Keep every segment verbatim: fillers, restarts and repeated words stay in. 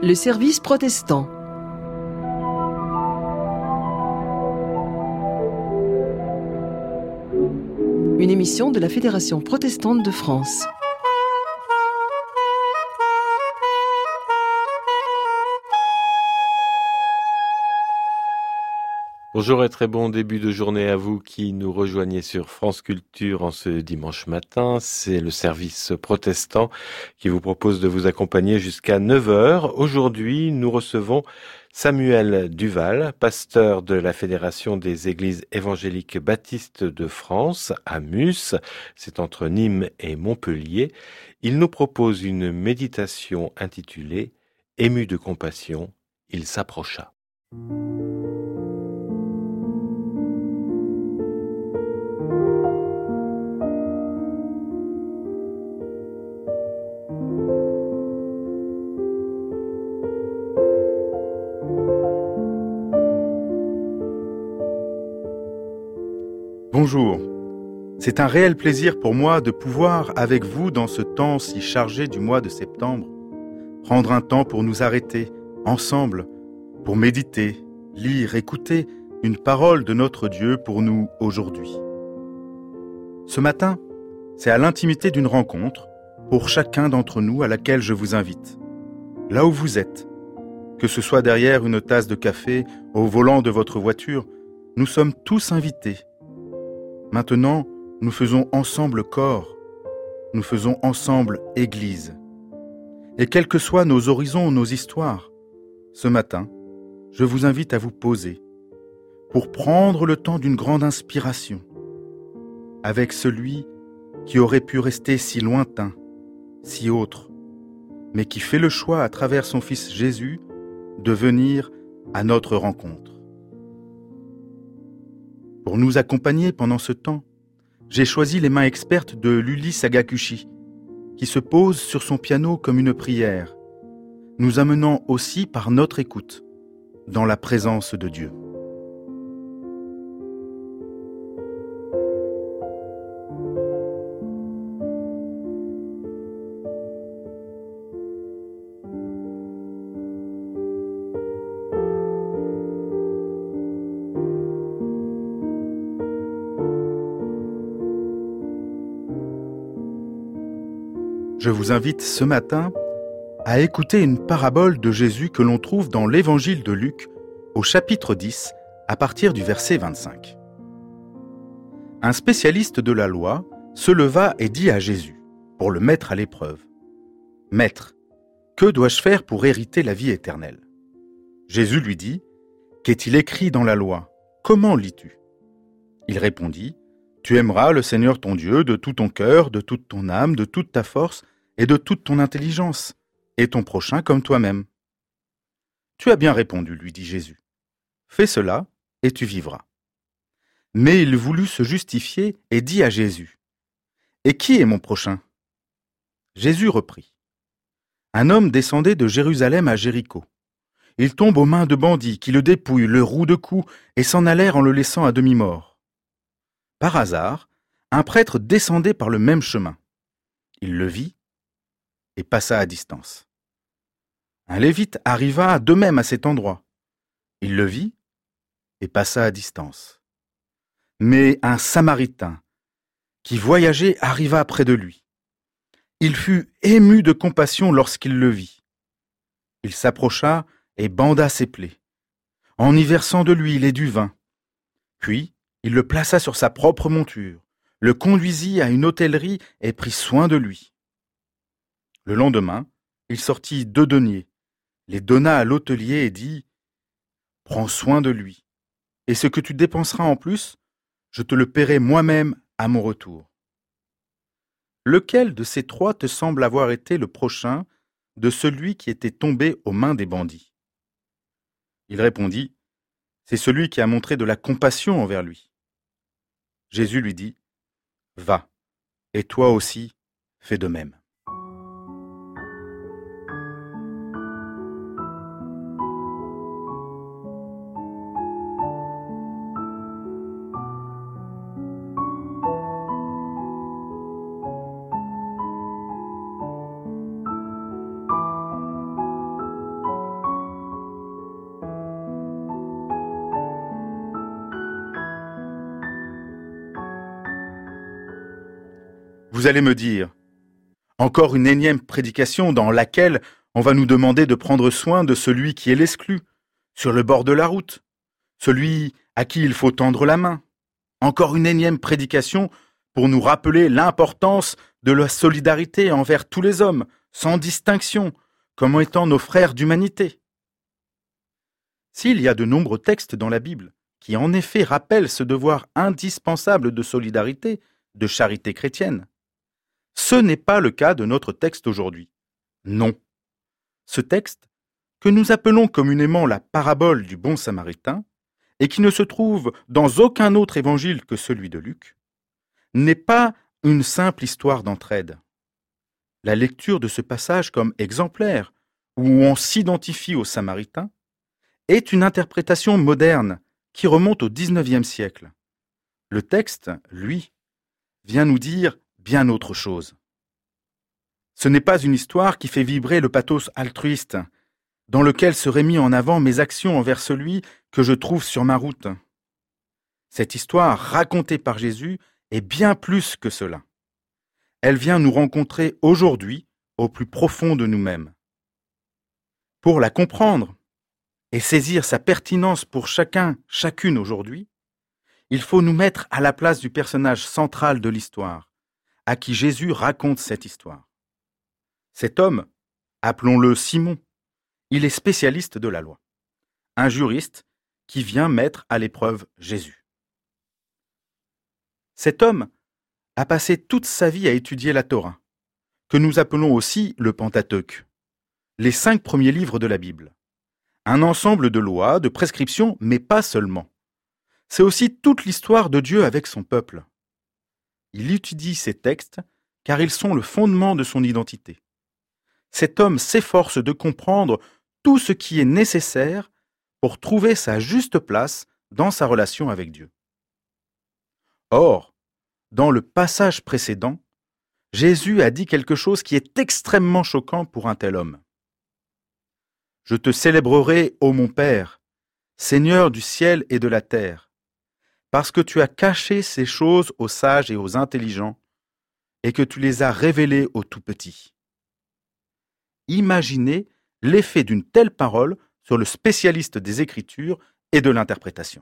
Le service protestant. Une émission de la Fédération protestante de France. Bonjour et très bon début de journée à vous qui nous rejoignez sur France Culture en ce dimanche matin. C'est le service protestant qui vous propose de vous accompagner jusqu'à neuf heures. Aujourd'hui, nous recevons Samuel Duval, pasteur de la Fédération des Églises évangéliques baptistes de France, à Mus. C'est entre Nîmes et Montpellier. Il nous propose une méditation intitulée « Ému de compassion, il s'approcha ». Bonjour, c'est un réel plaisir pour moi de pouvoir, avec vous dans ce temps si chargé du mois de septembre, prendre un temps pour nous arrêter, ensemble, pour méditer, lire, écouter une parole de notre Dieu pour nous aujourd'hui. Ce matin, c'est à l'intimité d'une rencontre, pour chacun d'entre nous à laquelle je vous invite. Là où vous êtes, que ce soit derrière une tasse de café, au volant de votre voiture, nous sommes tous invités. Maintenant, nous faisons ensemble corps, nous faisons ensemble Église. Et quels que soient nos horizons ou nos histoires, ce matin, je vous invite à vous poser pour prendre le temps d'une grande inspiration avec celui qui aurait pu rester si lointain, si autre, mais qui fait le choix à travers son Fils Jésus de venir à notre rencontre. Pour nous accompagner pendant ce temps, j'ai choisi les mains expertes de Luli Sagakushi, qui se pose sur son piano comme une prière, nous amenant aussi par notre écoute dans la présence de Dieu. Je vous invite ce matin à écouter une parabole de Jésus que l'on trouve dans l'évangile de Luc au chapitre dix à partir du verset vingt-cinq. Un spécialiste de la loi se leva et dit à Jésus, pour le mettre à l'épreuve, « Maître, que dois-je faire pour hériter la vie éternelle ?» Jésus lui dit, « Qu'est-il écrit dans la loi ? Comment lis-tu » Il répondit, « Tu aimeras le Seigneur ton Dieu de tout ton cœur, de toute ton âme, de toute ta force et de toute ton intelligence, et ton prochain comme toi-même. » « Tu as bien répondu, lui dit Jésus. Fais cela, et tu vivras. » Mais il voulut se justifier et dit à Jésus, « Et qui est mon prochain ?» Jésus reprit, « Un homme descendait de Jérusalem à Jéricho. Il tombe aux mains de bandits qui le dépouillent, le rouent de coups et s'en allèrent en le laissant à demi-mort. Par hasard, un prêtre descendait par le même chemin. Il le vit et passa à distance. Un lévite arriva de même à cet endroit. Il le vit et passa à distance. Mais un Samaritain qui voyageait arriva près de lui. Il fut ému de compassion lorsqu'il le vit. Il s'approcha et banda ses plaies, en y versant de l'huile et du vin. Puis, il le plaça sur sa propre monture, le conduisit à une hôtellerie et prit soin de lui. Le lendemain, il sortit deux deniers, les donna à l'hôtelier et dit « Prends soin de lui, et ce que tu dépenseras en plus, je te le paierai moi-même à mon retour. » Lequel de ces trois te semble avoir été le prochain de celui qui était tombé aux mains des bandits ? Il répondit « C'est celui qui a montré de la compassion envers lui. » Jésus lui dit « Va, et toi aussi, fais de même. » Vous allez me dire, encore une énième prédication dans laquelle on va nous demander de prendre soin de celui qui est l'exclu, sur le bord de la route, celui à qui il faut tendre la main. Encore une énième prédication pour nous rappeler l'importance de la solidarité envers tous les hommes, sans distinction, comme étant nos frères d'humanité. S'il y a de nombreux textes dans la Bible qui en effet rappellent ce devoir indispensable de solidarité, de charité chrétienne, ce n'est pas le cas de notre texte aujourd'hui. Non. Ce texte, que nous appelons communément la parabole du bon samaritain, et qui ne se trouve dans aucun autre évangile que celui de Luc, n'est pas une simple histoire d'entraide. La lecture de ce passage comme exemplaire, où on s'identifie aux Samaritains, est une interprétation moderne qui remonte au dix-neuvième siècle. Le texte, lui, vient nous dire bien autre chose. Ce n'est pas une histoire qui fait vibrer le pathos altruiste, dans lequel seraient mis en avant mes actions envers celui que je trouve sur ma route. Cette histoire racontée par Jésus est bien plus que cela. Elle vient nous rencontrer aujourd'hui au plus profond de nous-mêmes. Pour la comprendre et saisir sa pertinence pour chacun, chacune aujourd'hui, il faut nous mettre à la place du personnage central de l'histoire, à qui Jésus raconte cette histoire. Cet homme, appelons-le Simon, il est spécialiste de la loi, un juriste qui vient mettre à l'épreuve Jésus. Cet homme a passé toute sa vie à étudier la Torah, que nous appelons aussi le Pentateuque, les cinq premiers livres de la Bible. Un ensemble de lois, de prescriptions, mais pas seulement. C'est aussi toute l'histoire de Dieu avec son peuple. Il étudie ces textes car ils sont le fondement de son identité. Cet homme s'efforce de comprendre tout ce qui est nécessaire pour trouver sa juste place dans sa relation avec Dieu. Or, dans le passage précédent, Jésus a dit quelque chose qui est extrêmement choquant pour un tel homme. « Je te célébrerai, ô mon Père, Seigneur du ciel et de la terre, parce que tu as caché ces choses aux sages et aux intelligents, et que tu les as révélées aux tout-petits. » Imaginez l'effet d'une telle parole sur le spécialiste des Écritures et de l'interprétation.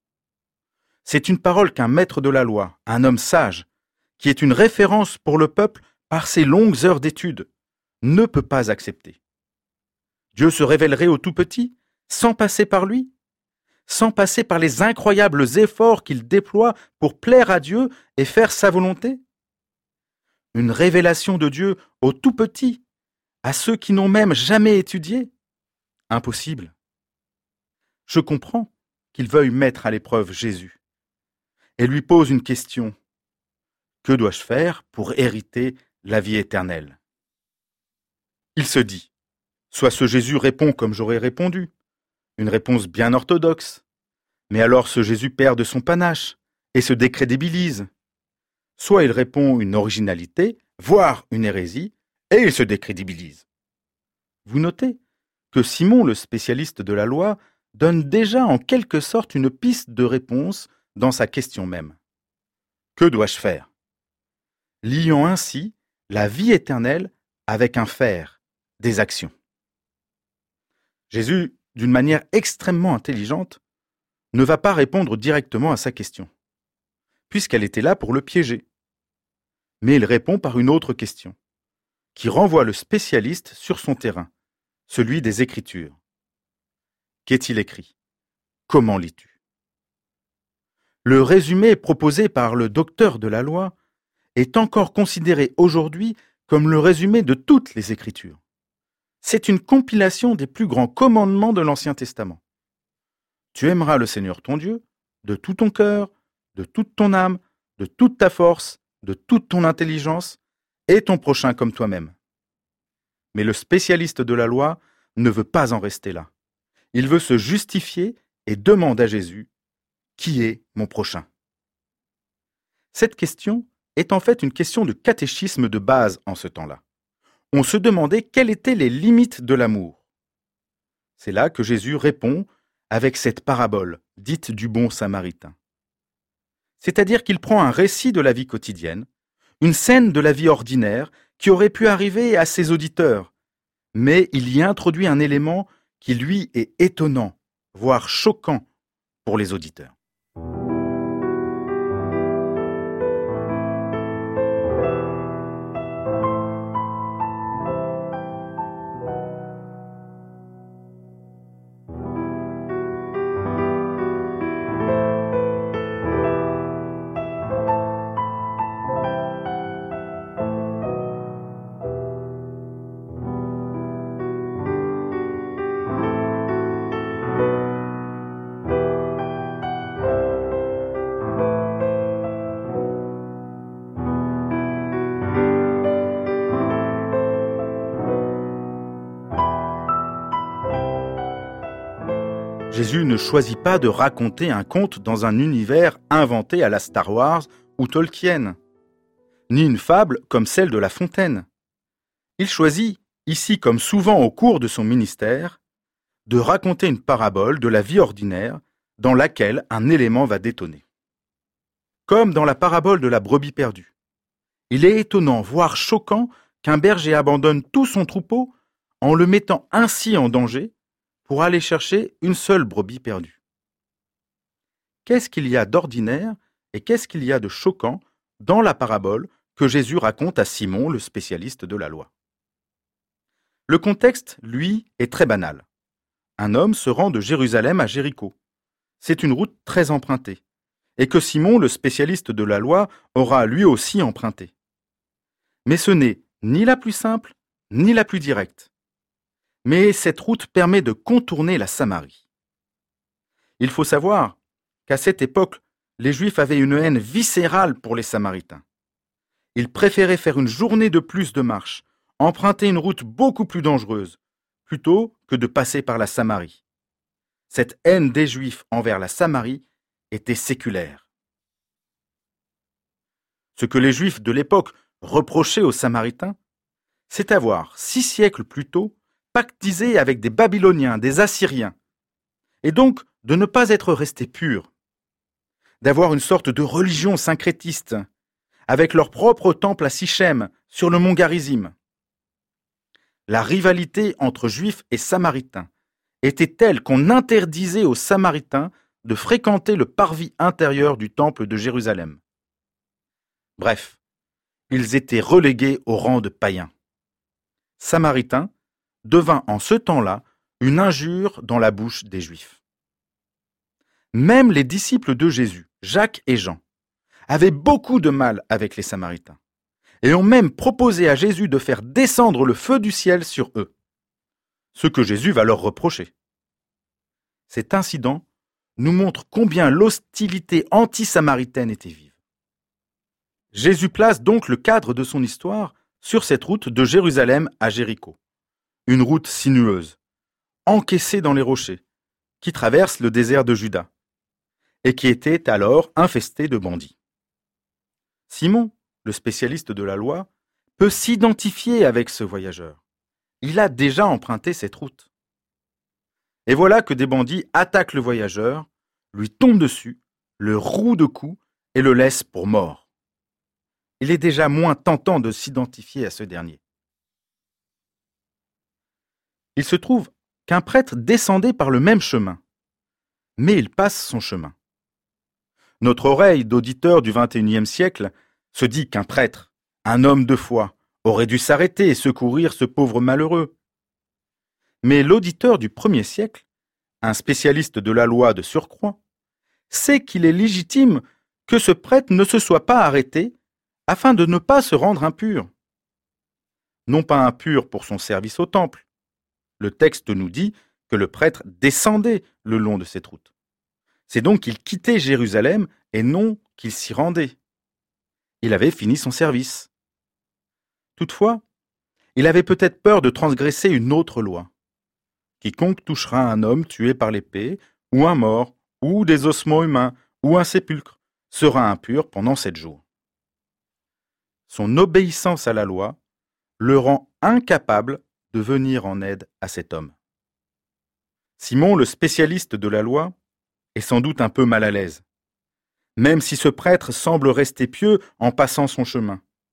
C'est une parole qu'un maître de la loi, un homme sage, qui est une référence pour le peuple par ses longues heures d'études, ne peut pas accepter. Dieu se révélerait au tout-petit sans passer par lui, sans passer par les incroyables efforts qu'il déploie pour plaire à Dieu et faire sa volonté. Une révélation de Dieu au tout-petit, à ceux qui n'ont même jamais étudié. Impossible. Je comprends qu'il veuille mettre à l'épreuve Jésus et lui pose une question. Que dois-je faire pour hériter la vie éternelle ? Il se dit, soit ce Jésus répond comme j'aurais répondu, une réponse bien orthodoxe, mais alors ce Jésus perd de son panache et se décrédibilise. Soit il répond une originalité, voire une hérésie, et il se décrédibilise. Vous notez que Simon, le spécialiste de la loi, donne déjà en quelque sorte une piste de réponse dans sa question même. Que dois-je faire ? Liant ainsi la vie éternelle avec un faire, des actions. Jésus, d'une manière extrêmement intelligente, ne va pas répondre directement à sa question, puisqu'elle était là pour le piéger. Mais il répond par une autre question, qui renvoie le spécialiste sur son terrain, celui des Écritures. Qu'est-il écrit ? Comment lis-tu ? Le résumé proposé par le docteur de la loi est encore considéré aujourd'hui comme le résumé de toutes les Écritures. C'est une compilation des plus grands commandements de l'Ancien Testament. Tu aimeras le Seigneur ton Dieu de tout ton cœur, de toute ton âme, de toute ta force, de toute ton intelligence, et ton prochain comme toi-même. Mais le spécialiste de la loi ne veut pas en rester là. Il veut se justifier et demande à Jésus, « Qui est mon prochain ?» Cette question est en fait une question de catéchisme de base en ce temps-là. On se demandait quelles étaient les limites de l'amour. C'est là que Jésus répond avec cette parabole, dite du bon samaritain. C'est-à-dire qu'il prend un récit de la vie quotidienne, une scène de la vie ordinaire qui aurait pu arriver à ses auditeurs, mais il y introduit un élément qui lui est étonnant, voire choquant pour les auditeurs. Jésus ne choisit pas de raconter un conte dans un univers inventé à la Star Wars ou Tolkien, ni une fable comme celle de La Fontaine. Il choisit, ici comme souvent au cours de son ministère, de raconter une parabole de la vie ordinaire dans laquelle un élément va détonner. Comme dans la parabole de la brebis perdue. Il est étonnant, voire choquant, qu'un berger abandonne tout son troupeau en le mettant ainsi en danger pour aller chercher une seule brebis perdue. Qu'est-ce qu'il y a d'ordinaire et qu'est-ce qu'il y a de choquant dans la parabole que Jésus raconte à Simon, le spécialiste de la loi? Le contexte, lui, est très banal. Un homme se rend de Jérusalem à Jéricho. C'est une route très empruntée, et que Simon, le spécialiste de la loi, aura lui aussi empruntée. Mais ce n'est ni la plus simple, ni la plus directe. Mais cette route permet de contourner la Samarie. Il faut savoir qu'à cette époque, les Juifs avaient une haine viscérale pour les Samaritains. Ils préféraient faire une journée de plus de marche, emprunter une route beaucoup plus dangereuse, plutôt que de passer par la Samarie. Cette haine des Juifs envers la Samarie était séculaire. Ce que les Juifs de l'époque reprochaient aux Samaritains, c'est avoir, six siècles plus tôt, pactisé avec des Babyloniens, des Assyriens, et donc de ne pas être restés purs, d'avoir une sorte de religion syncrétiste, avec leur propre temple à Sichem, sur le mont Garizim. La rivalité entre Juifs et Samaritains était telle qu'on interdisait aux Samaritains de fréquenter le parvis intérieur du temple de Jérusalem. Bref, ils étaient relégués au rang de païens. Samaritains devint en ce temps-là une injure dans la bouche des Juifs. Même les disciples de Jésus, Jacques et Jean, avaient beaucoup de mal avec les Samaritains et ont même proposé à Jésus de faire descendre le feu du ciel sur eux, ce que Jésus va leur reprocher. Cet incident nous montre combien l'hostilité anti-samaritaine était vive. Jésus place donc le cadre de son histoire sur cette route de Jérusalem à Jéricho. Une route sinueuse, encaissée dans les rochers, qui traverse le désert de Juda, et qui était alors infestée de bandits. Simon, le spécialiste de la loi, peut s'identifier avec ce voyageur. Il a déjà emprunté cette route. Et voilà que des bandits attaquent le voyageur, lui tombent dessus, le rouent de coups et le laissent pour mort. Il est déjà moins tentant de s'identifier à ce dernier. Il se trouve qu'un prêtre descendait par le même chemin, mais il passe son chemin. Notre oreille d'auditeur du vingt et unième siècle se dit qu'un prêtre, un homme de foi, aurait dû s'arrêter et secourir ce pauvre malheureux. Mais l'auditeur du premier siècle, un spécialiste de la loi de surcroît, sait qu'il est légitime que ce prêtre ne se soit pas arrêté afin de ne pas se rendre impur. Non pas impur pour son service au temple. Le texte nous dit que le prêtre descendait le long de cette route. C'est donc qu'il quittait Jérusalem et non qu'il s'y rendait. Il avait fini son service. Toutefois, il avait peut-être peur de transgresser une autre loi. Quiconque touchera un homme tué par l'épée, ou un mort, ou des ossements humains, ou un sépulcre, sera impur pendant sept jours. Son obéissance à la loi le rend incapable de venir en aide à cet homme. Simon, le spécialiste de la loi, est sans doute un peu mal à l'aise, même si ce prêtre semble rester pieux en passant son chemin.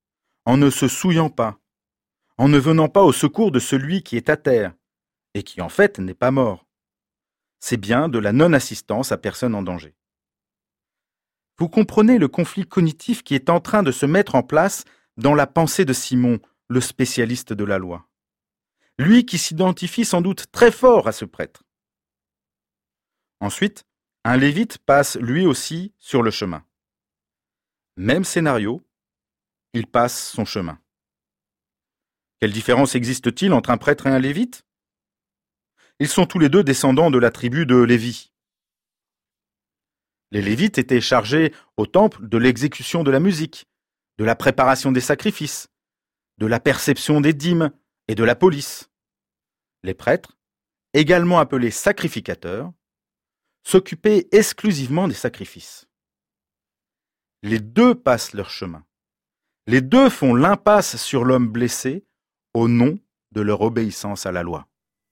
en ne se souillant pas, en ne venant pas au secours de celui qui est à terre, et qui en fait n'est pas mort. C'est bien de la non-assistance à personne en danger. Vous comprenez le conflit cognitif qui est en train de se mettre en place dans la pensée de Simon, le spécialiste de la loi. Lui qui s'identifie sans doute très fort à ce prêtre. Ensuite, un lévite passe lui aussi sur le chemin. Même scénario, il passe son chemin. Quelle différence existe-t-il entre un prêtre et un lévite ? Ils sont tous les deux descendants de la tribu de Lévi. Les lévites étaient chargés au temple de l'exécution de la musique, de la préparation des sacrifices, de la perception des dîmes et de la police. Les prêtres, également appelés sacrificateurs, s'occupaient exclusivement des sacrifices. Les deux passent leur chemin. Les deux font l'impasse sur l'homme blessé au nom de leur obéissance à la loi.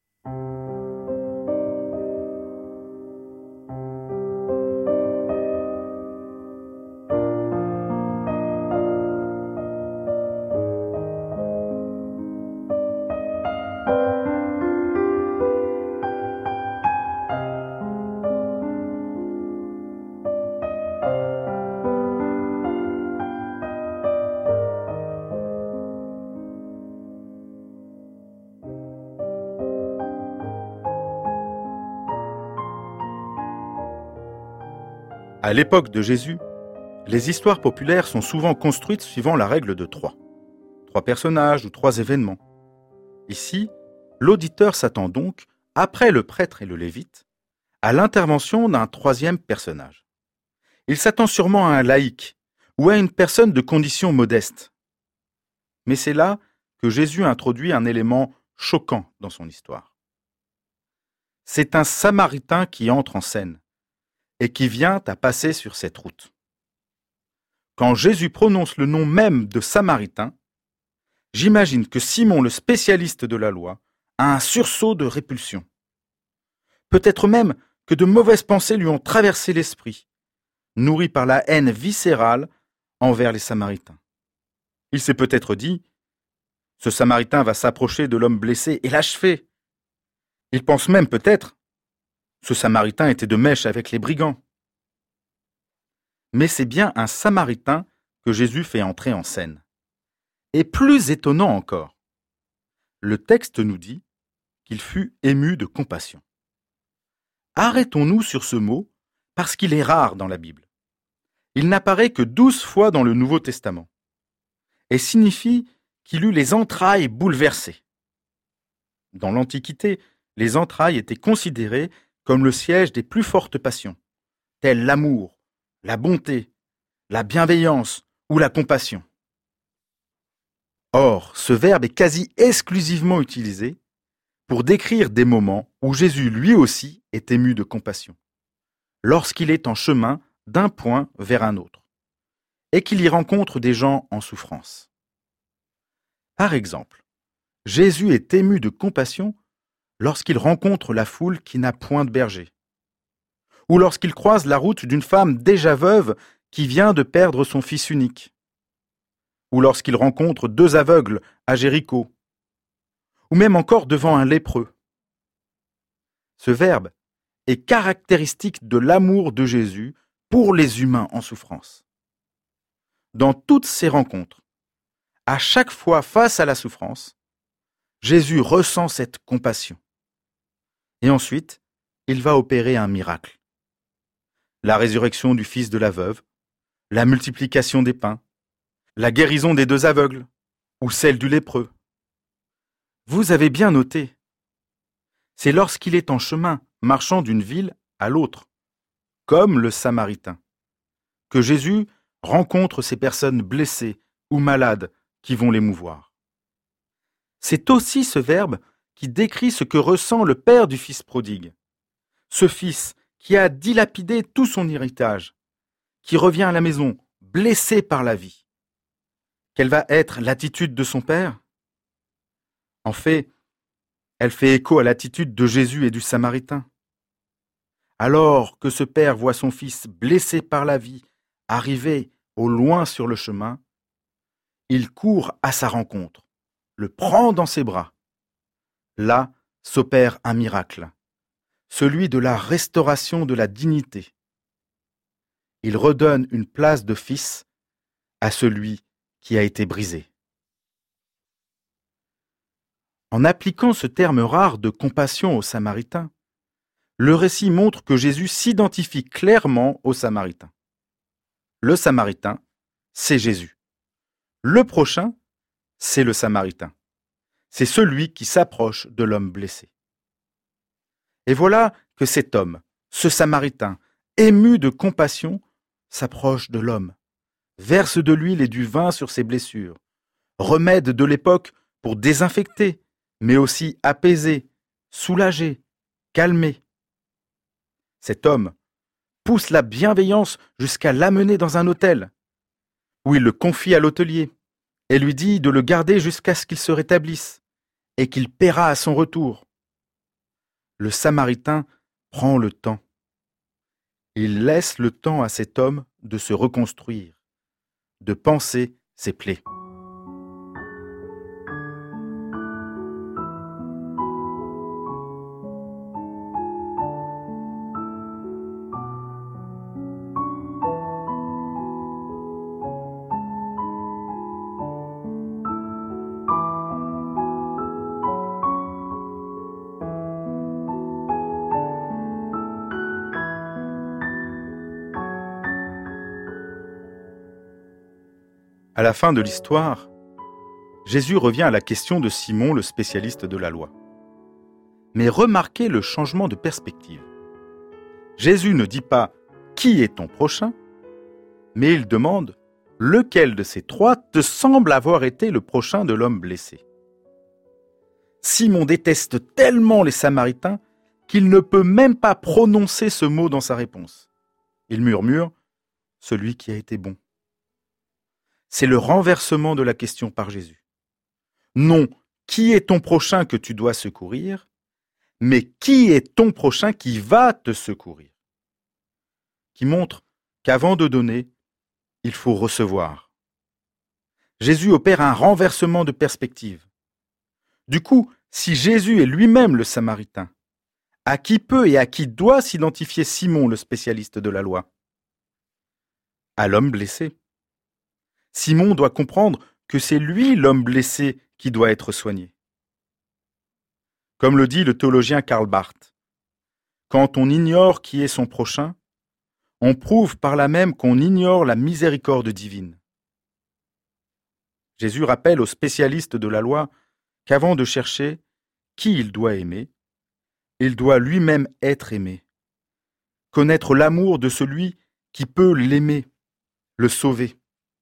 À l'époque de Jésus, les histoires populaires sont souvent construites suivant la règle de trois. Trois personnages ou trois événements. Ici, l'auditeur s'attend donc, après le prêtre et le lévite, à l'intervention d'un troisième personnage. Il s'attend sûrement à un laïc ou à une personne de condition modeste. Mais c'est là que Jésus introduit un élément choquant dans son histoire. C'est un Samaritain qui entre en scène et qui vient à passer sur cette route. Quand Jésus prononce le nom même de Samaritain, j'imagine que Simon, le spécialiste de la loi, a un sursaut de répulsion. Peut-être même que de mauvaises pensées lui ont traversé l'esprit, nourri par la haine viscérale envers les Samaritains. Il s'est peut-être dit « Ce Samaritain va s'approcher de l'homme blessé et l'achever ». Il pense même peut-être Ce Samaritain était de mèche avec les brigands. Mais c'est bien un Samaritain que Jésus fait entrer en scène. Et plus étonnant encore, le texte nous dit qu'il fut ému de compassion. Arrêtons-nous sur ce mot parce qu'il est rare dans la Bible. Il n'apparaît que douze fois dans le Nouveau Testament et signifie qu'il eut les entrailles bouleversées. Dans l'Antiquité, les entrailles étaient considérées comme le siège des plus fortes passions, telles l'amour, la bonté, la bienveillance ou la compassion. Or, ce verbe est quasi exclusivement utilisé pour décrire des moments où Jésus lui aussi est ému de compassion, lorsqu'il est en chemin d'un point vers un autre, et qu'il y rencontre des gens en souffrance. Par exemple, Jésus est ému de compassion lorsqu'il rencontre la foule qui n'a point de berger, ou lorsqu'il croise la route d'une femme déjà veuve qui vient de perdre son fils unique, ou lorsqu'il rencontre deux aveugles à Jéricho, ou même encore devant un lépreux. Ce verbe est caractéristique de l'amour de Jésus pour les humains en souffrance. Dans toutes ces rencontres, à chaque fois face à la souffrance, Jésus ressent cette compassion. Et ensuite, il va opérer un miracle. La résurrection du fils de la veuve, la multiplication des pains, la guérison des deux aveugles, ou celle du lépreux. Vous avez bien noté. C'est lorsqu'il est en chemin, marchant d'une ville à l'autre, comme le Samaritain, que Jésus rencontre ces personnes blessées ou malades qui vont l'émouvoir. C'est aussi ce verbe qui décrit ce que ressent le père du fils prodigue. Ce fils qui a dilapidé tout son héritage, qui revient à la maison blessé par la vie. Quelle va être l'attitude de son père ? En fait, elle fait écho à l'attitude de Jésus et du Samaritain. Alors que ce père voit son fils blessé par la vie arriver au loin sur le chemin, Il court à sa rencontre, le prend dans ses bras. Là s'opère un miracle, celui de la restauration de la dignité. Il redonne une place de fils à celui qui a été brisé. En appliquant ce terme rare de compassion aux Samaritains, le récit montre que Jésus s'identifie clairement aux Samaritains. Le Samaritain, c'est Jésus. Le prochain, c'est le Samaritain. C'est celui qui s'approche de l'homme blessé. Et voilà que cet homme, ce Samaritain, ému de compassion, s'approche de l'homme, verse de l'huile et du vin sur ses blessures, remède de l'époque pour désinfecter, mais aussi apaiser, soulager, calmer. Cet homme pousse la bienveillance jusqu'à l'amener dans un hôtel, où il le confie à l'hôtelier et lui dit de le garder jusqu'à ce qu'il se rétablisse et qu'il paiera à son retour. Le Samaritain prend le temps. Il laisse le temps à cet homme de se reconstruire, de panser ses plaies. À la fin de l'histoire, Jésus revient à la question de Simon, le spécialiste de la loi. Mais remarquez le changement de perspective. Jésus ne dit pas « Qui est ton prochain ?», mais il demande « Lequel de ces trois te semble avoir été le prochain de l'homme blessé ?» Simon déteste tellement les Samaritains qu'il ne peut même pas prononcer ce mot dans sa réponse. Il murmure « Celui qui a été bon ». C'est le renversement de la question par Jésus. Non, qui est ton prochain que tu dois secourir, mais qui est ton prochain qui va te secourir, qui montre qu'avant de donner, il faut recevoir. Jésus opère un renversement de perspective. Du coup, si Jésus est lui-même le Samaritain, à qui peut et à qui doit s'identifier Simon, le spécialiste de la loi ? À l'homme blessé. Simon doit comprendre que c'est lui l'homme blessé qui doit être soigné. Comme le dit le théologien Karl Barth, quand on ignore qui est son prochain, on prouve par là même qu'on ignore la miséricorde divine. Jésus rappelle aux spécialistes de la loi qu'avant de chercher qui il doit aimer, il doit lui-même être aimé, connaître l'amour de celui qui peut l'aimer, le sauver.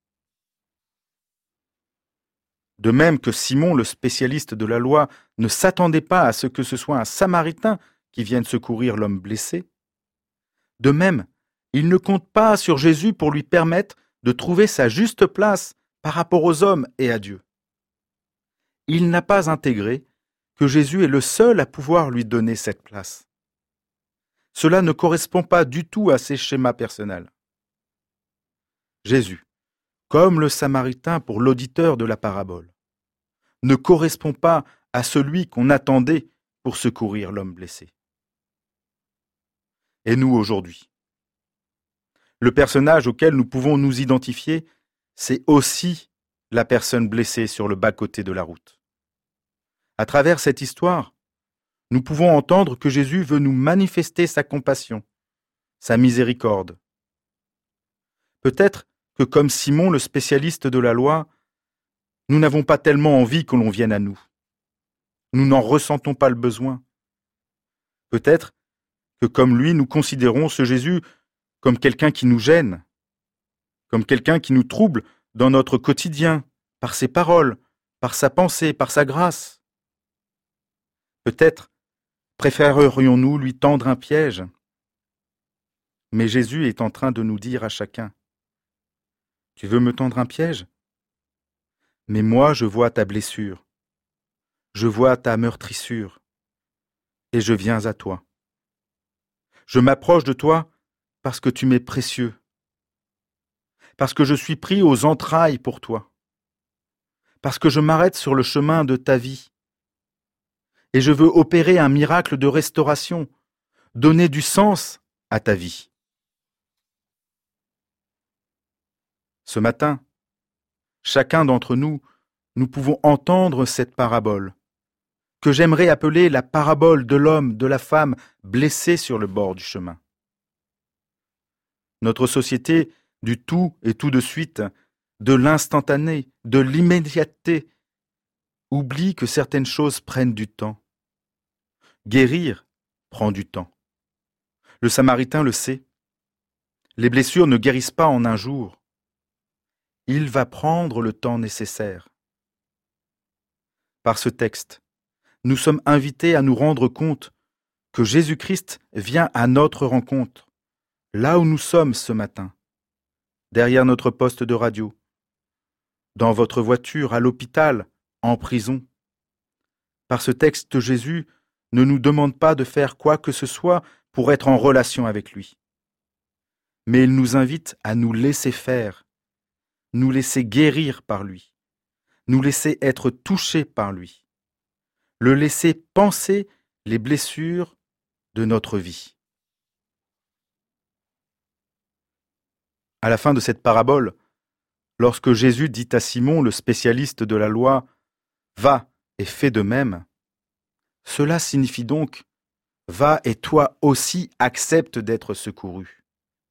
De même que Simon, le spécialiste de la loi, ne s'attendait pas à ce que ce soit un Samaritain qui vienne secourir l'homme blessé, de même, il ne compte pas sur Jésus pour lui permettre de trouver sa juste place par rapport aux hommes et à Dieu. Il n'a pas intégré que Jésus est le seul à pouvoir lui donner cette place. Cela ne correspond pas du tout à ses schémas personnels. Jésus, comme le Samaritain pour l'auditeur de la parabole, ne correspond pas à celui qu'on attendait pour secourir l'homme blessé. Et nous aujourd'hui, le personnage auquel nous pouvons nous identifier, c'est aussi la personne blessée sur le bas-côté de la route. À travers cette histoire, nous pouvons entendre que Jésus veut nous manifester sa compassion, sa miséricorde. Peut-être que comme Simon, le spécialiste de la loi, nous n'avons pas tellement envie que l'on vienne à nous. Nous n'en ressentons pas le besoin. Peut-être que comme lui, nous considérons ce Jésus comme quelqu'un qui nous gêne, comme quelqu'un qui nous trouble dans notre quotidien, par ses paroles, par sa pensée, par sa grâce. Peut-être préférerions-nous lui tendre un piège. Mais Jésus est en train de nous dire à chacun, « Tu veux me tendre un piège ? Mais moi je vois ta blessure, je vois ta meurtrissure, et je viens à toi. Je m'approche de toi parce que tu m'es précieux, parce que je suis pris aux entrailles pour toi. parce que je m'arrête sur le chemin de ta vie. Et je veux opérer un miracle de restauration, donner du sens à ta vie. Ce matin, chacun d'entre nous, nous pouvons entendre cette parabole, que j'aimerais appeler la parabole de l'homme, de la femme blessés sur le bord du chemin. Notre société du tout et tout de suite, de l'instantané, de l'immédiateté, oublie que certaines choses prennent du temps. Guérir prend du temps. Le Samaritain le sait. Les blessures ne guérissent pas en un jour. Il va prendre le temps nécessaire. Par ce texte, nous sommes invités à nous rendre compte que Jésus-Christ vient à notre rencontre, là où nous sommes ce matin, derrière notre poste de radio, dans votre voiture, à l'hôpital, en prison. Par ce texte, Jésus ne nous demande pas de faire quoi que ce soit pour être en relation avec lui. Mais il nous invite à nous laisser faire, nous laisser guérir par lui, nous laisser être touchés par lui, le laisser penser les blessures de notre vie. À la fin de cette parabole, lorsque Jésus dit à Simon, le spécialiste de la loi, « Va et fais de même », cela signifie donc « Va et toi aussi accepte d'être secouru ».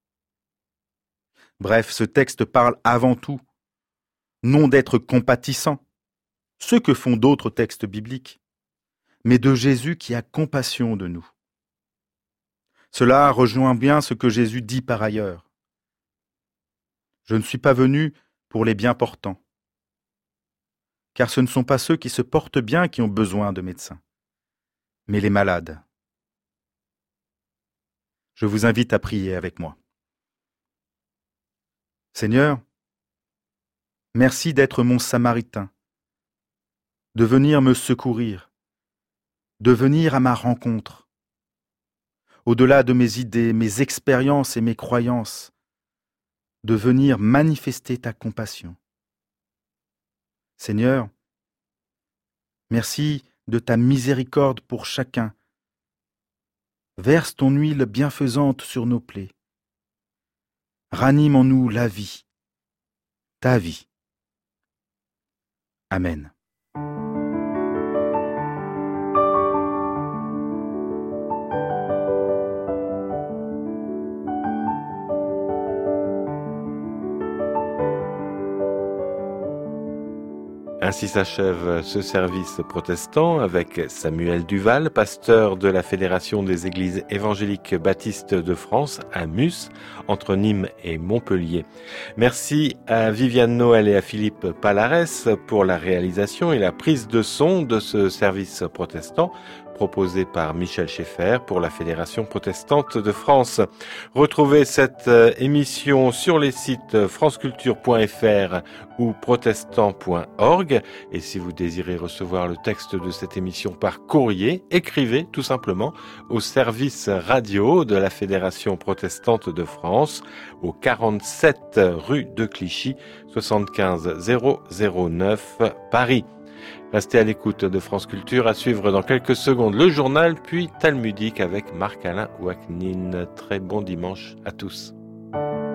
Bref, ce texte parle avant tout, non d'être compatissant, ce que font d'autres textes bibliques, mais de Jésus qui a compassion de nous. Cela rejoint bien ce que Jésus dit par ailleurs. Je ne suis pas venu pour les bien portants, car ce ne sont pas ceux qui se portent bien qui ont besoin de médecins, mais les malades. Je vous invite à prier avec moi. Seigneur, merci d'être mon Samaritain, de venir me secourir, de venir à ma rencontre, au-delà de mes idées, mes expériences et mes croyances, de venir manifester ta compassion. Seigneur, merci de ta miséricorde pour chacun. Verse ton huile bienfaisante sur nos plaies. Ranime en nous la vie, ta vie. Amen. Ainsi s'achève ce service protestant avec Samuel Duval, pasteur de la Fédération des Églises évangéliques baptistes de France à Mus, entre Nîmes et Montpellier. Merci à Viviane Noël et à Philippe Palarès pour la réalisation et la prise de son de ce service protestant proposé par Michel Schaeffer pour la Fédération protestante de France. Retrouvez cette émission sur les sites franceculture point f r ou protestant point org. Et si vous désirez recevoir le texte de cette émission par courrier, écrivez tout simplement au service radio de la Fédération protestante de France au quarante-sept rue de Clichy, soixante-quinze zéro zéro neuf Paris. Restez à l'écoute de France Culture, à suivre dans quelques secondes le journal, puis Talmudique avec Marc-Alain Ouaknine. Très bon dimanche à tous.